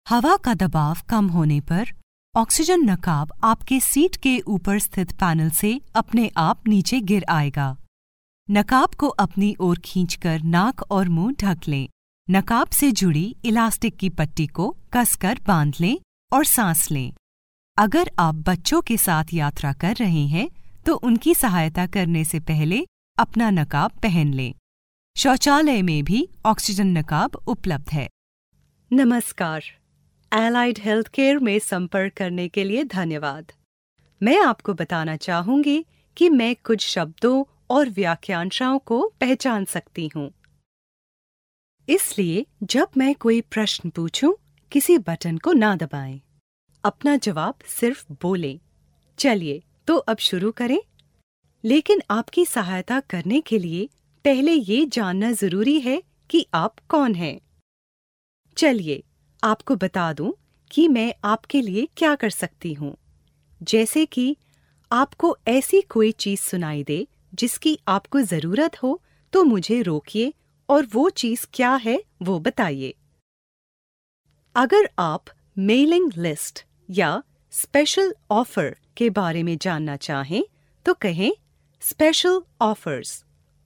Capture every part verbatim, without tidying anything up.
हवा का दबाव कम होने पर ऑक्सीजन नकाब आपके सीट के ऊपर स्थित पैनल से अपने आप नीचे गिर आएगा। नकाब को अपनी ओर खींचकर नाक और मुंह ढक लें। नकाब से जुड़ी इलास्टिक की पट्टी को कसकर बांध लें और सांस लें। अगर आप बच्चों के साथ यात्रा कर रहे हैं तो उनकी सहायता करने से पहले अपना नकाब पहन लें। शौचालय में भी ऑक्सीजन नकाब उपलब्ध है। नमस्कार। एलाइड हेल्थ केयर में संपर्क करने के लिए धन्यवाद। मैं आपको बताना चाहूंगी कि मैं कुछ शब्दों और वाक्यांशों को पहचान सकती हूँ। इसलिए जब मैं कोई प्रश्न पूछूं, किसी बटन को ना दबाएं। अपना जवाब सिर्फ बोलें। चलिए तो अब शुरू करें। लेकिन आपकी सहायता करने के लिए पहले ये जानना जरूरी है कि आप कौन हैं। चलिए आपको बता दूं कि मैं आपके लिए क्या कर सकती हूँ। जैसे कि आपको ऐसी कोई चीज सुनाई दे जिसकी आपको जरूरत हो तो मुझे रोकिए और वो चीज क्या है वो बताइए। अगर आप मेलिंग लिस्ट या स्पेशल ऑफर के बारे में जानना चाहें तो कहें स्पेशल ऑफर्स।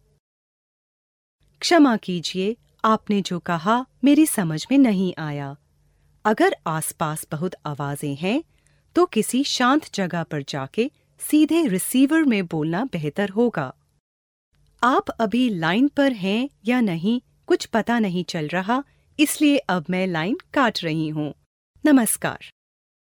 क्षमा कीजिए, आपने जो कहा मेरी समझ में नहीं आया। अगर आसपास बहुत आवाजें हैं तो किसी शांत जगह पर जाके सीधे रिसीवर में बोलना बेहतर होगा। आप अभी लाइन पर हैं या नहीं कुछ पता नहीं चल रहा, इसलिए अब मैं लाइन काट रही हूँ। नमस्कार।